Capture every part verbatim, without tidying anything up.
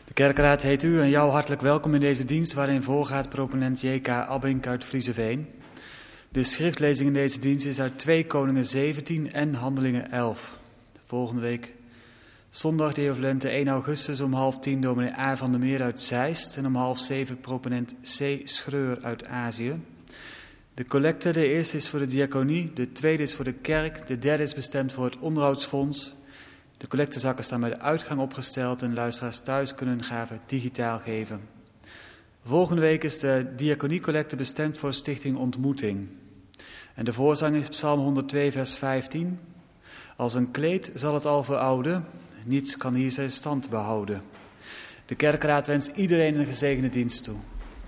De kerkraad heet u en jou hartelijk welkom in deze dienst waarin voorgaat proponent J K Abbink uit Vriezeveen. De schriftlezing in deze dienst is uit twee Koningen zeventien en Handelingen elf. Volgende week zondag de Eovalente één augustus om half tien dominee A. van der Meer uit Zeist en om half zeven proponent C. Schreur uit Azië. De collecte, de eerste is voor de diaconie, de tweede is voor de kerk, de derde is bestemd voor het onderhoudsfonds. De collectezakken staan bij de uitgang opgesteld en luisteraars thuis kunnen hun gaven digitaal geven. Volgende week is de diaconiecollecte bestemd voor Stichting Ontmoeting. En de voorzang is Psalm honderdtwee vers vijftien. Als een kleed zal het al verouden, niets kan hier zijn stand behouden. De kerkraad wenst iedereen een gezegende dienst toe.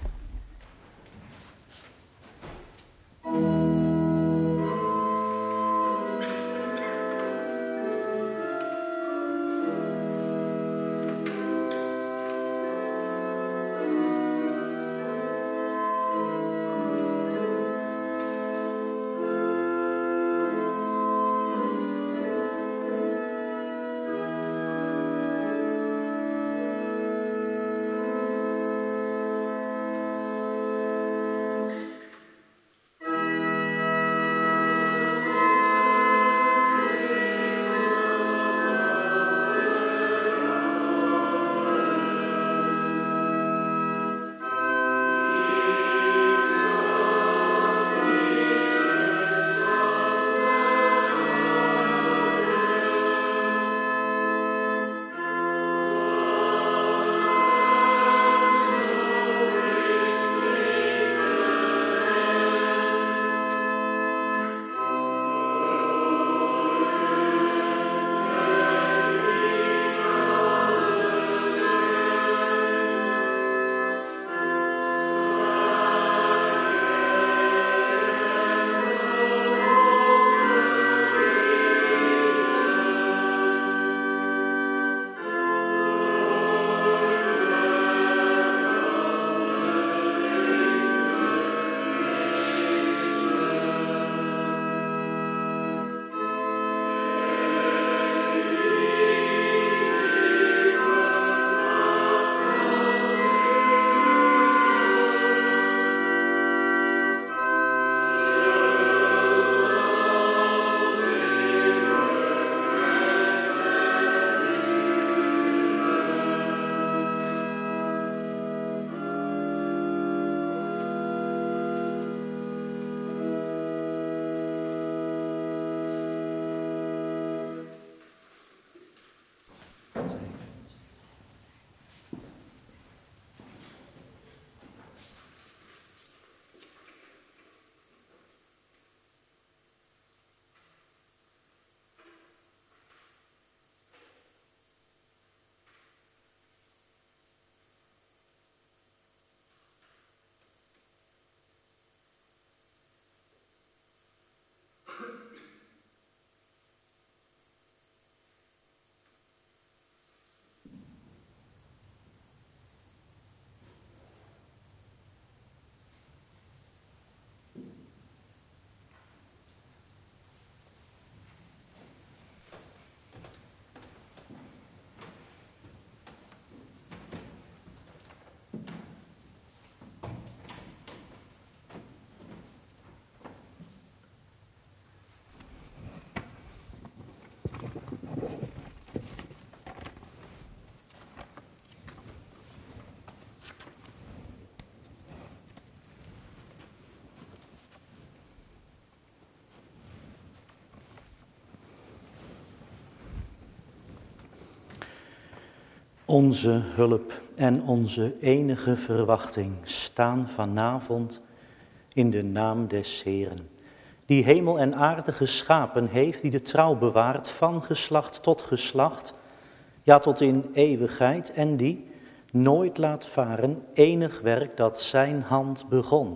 Onze hulp en onze enige verwachting staan vanavond in de naam des Heeren, die hemel en aarde geschapen heeft, die de trouw bewaart van geslacht tot geslacht, ja tot in eeuwigheid, en die nooit laat varen enig werk dat zijn hand begon.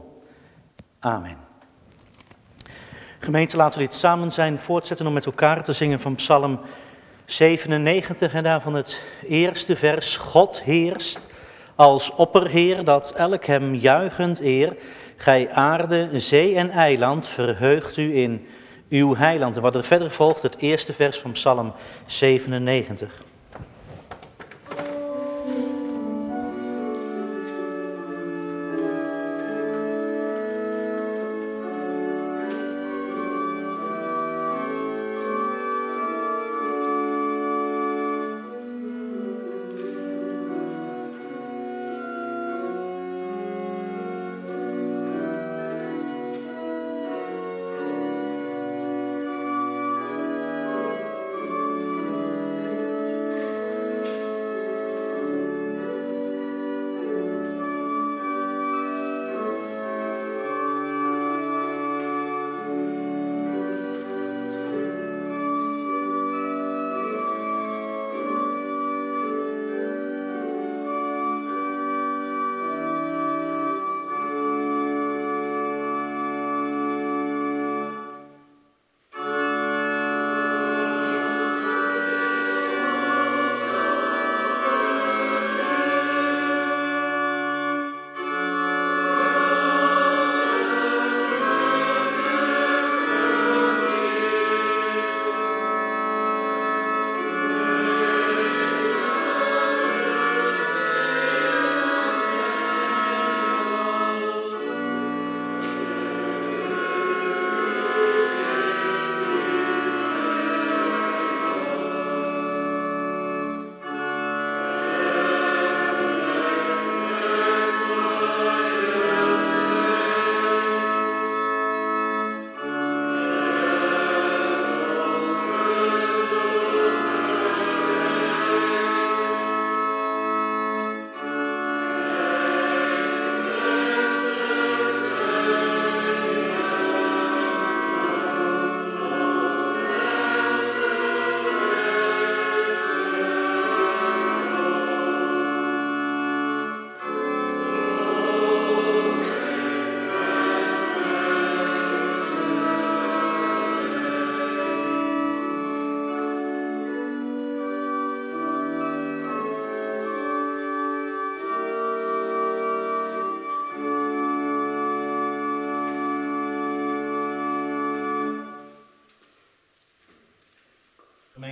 Amen. Gemeente, laten we dit samen zijn voortzetten om met elkaar te zingen van Psalm zevenennegentig en daarvan het eerste vers. God heerst als opperheer, dat elk hem juichend eer. Gij aarde, zee en eiland, verheugt u in uw heiland. En wat er verder volgt, het eerste vers van Psalm zevenennegentig.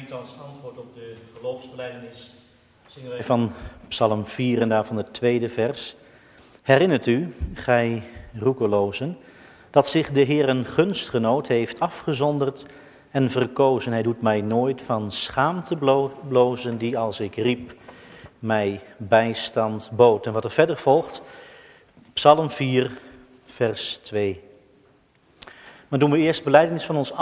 gemeente als antwoord op de geloofsbelijdenis zingen wij van Psalm vier en daarvan het tweede vers. Herinnert u, gij roekelozen, dat zich de Heer een gunstgenoot heeft afgezonderd en verkozen. Hij doet mij nooit van schaamte blozen, die als ik riep mij bijstand bood. En wat er verder volgt, Psalm vier, vers twee. Maar doen we eerst belijdenis van ons